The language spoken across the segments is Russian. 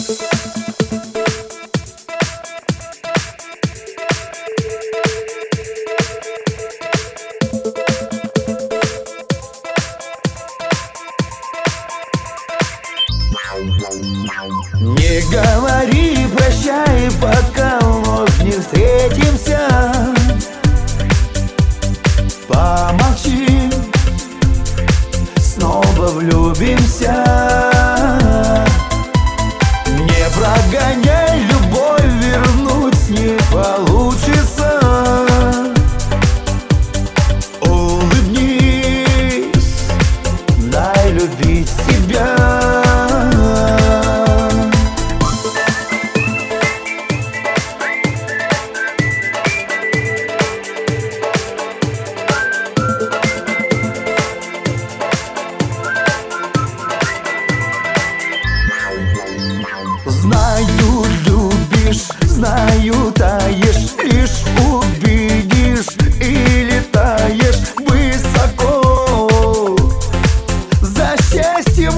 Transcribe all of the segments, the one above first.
Не говори прощай, пока вновь не встретимся. Помолчи, снова влюбимся. Не прогоняй любовь, вернуть не получится. Улыбнись, дай любить себя. Знаю, любишь, знаю, таешь, лишь увидишь и летаешь высоко за счастьем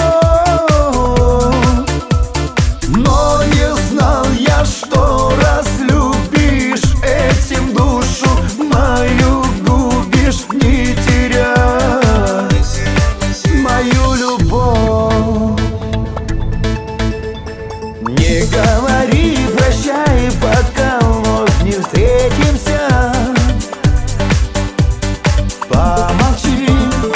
вновь. Но не знал я, что разлюбишь, этим душу мою губишь. Не теряй мою любовь. Не говори прощай, пока вновь не встретимся. Помолчи,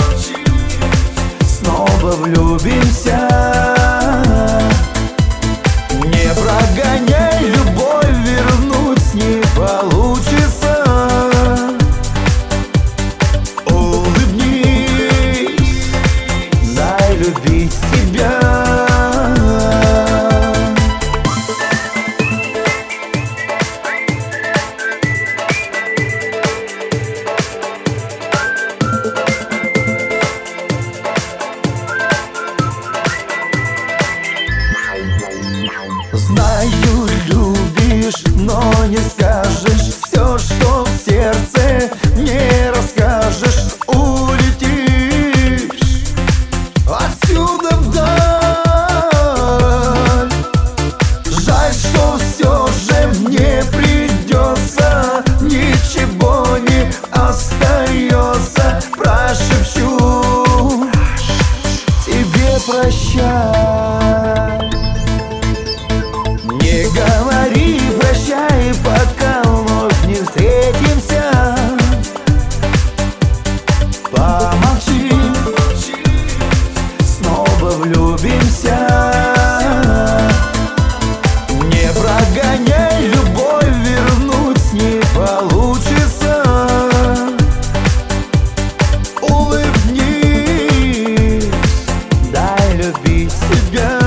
снова влюбимся. Не прогоняй любовь, вернуть не получится. Улыбнись, дай любить себя. Знаю, любишь, но не скажешь все, что в сердце не расскажешь. Улетишь отсюда вдаль. Жаль, что все же мне придется, ничего не остается. Прошепчу тебе прощай. Не говори прощай, пока вновь не встретимся. Помолчи, снова влюбимся. Не прогоняй любовь, вернуть не получится. Улыбнись, дай любить себя.